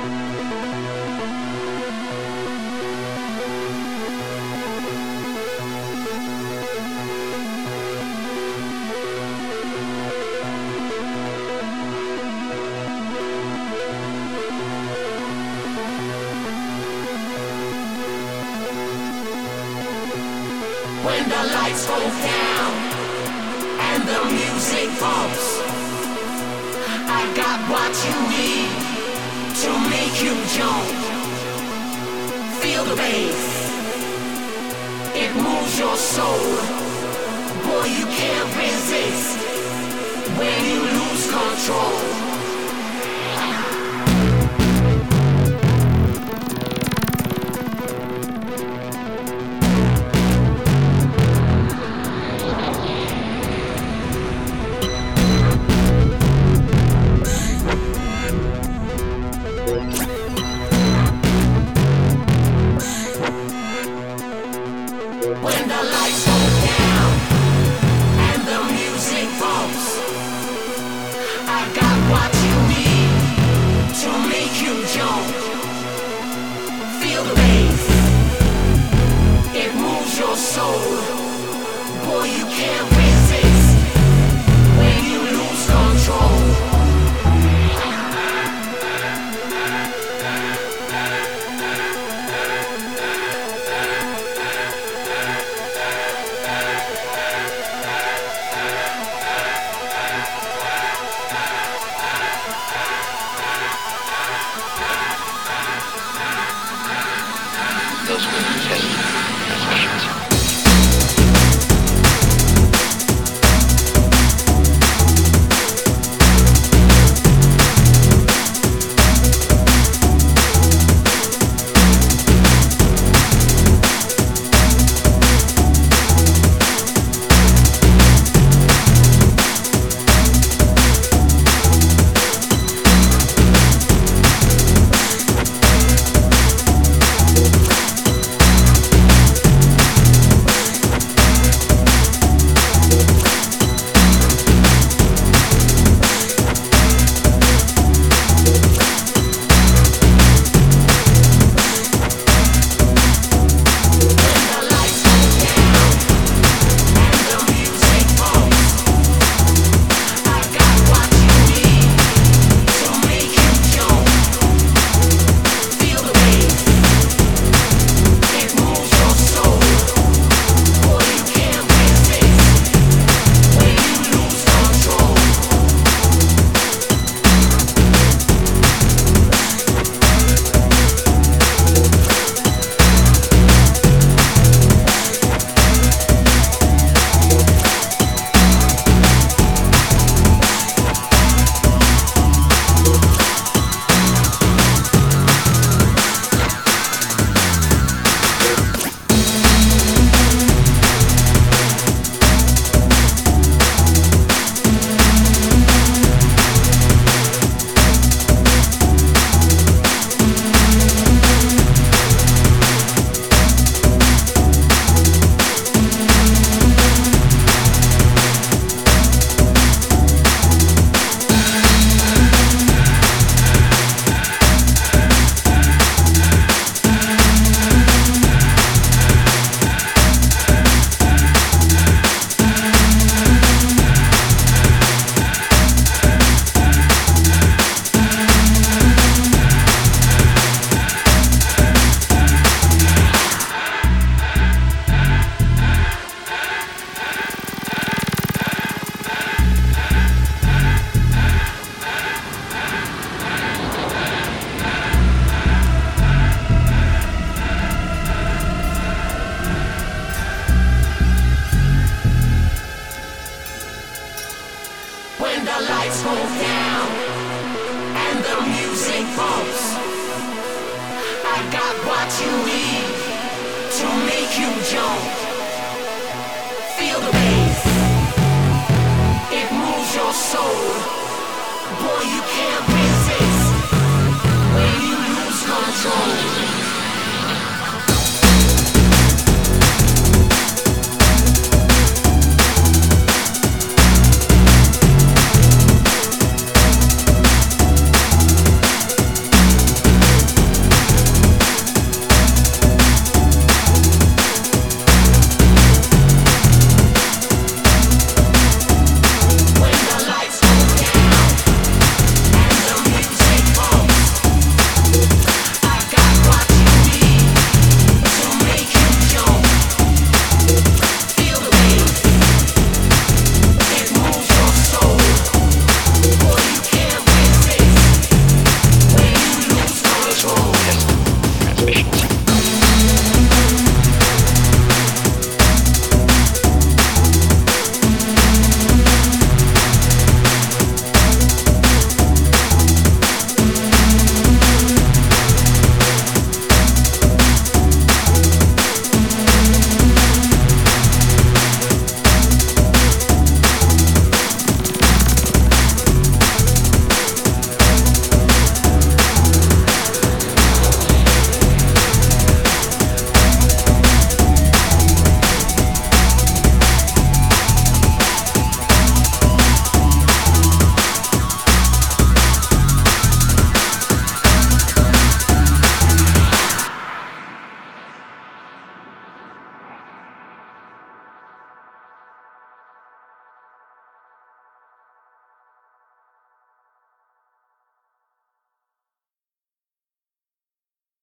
When the lights go down and the music bumps, I got what you need to make you jump. Feel the bass, it moves your soul. Boy, you can't resist when you lose control. When the lights go down and the music bumps, I got what you need to make you jump. Feel the bass, it moves your soul. Boy, you can't resist when you lose control. Those were just discussions. When the lights go down and the music bumps, I got what you need to make you jump.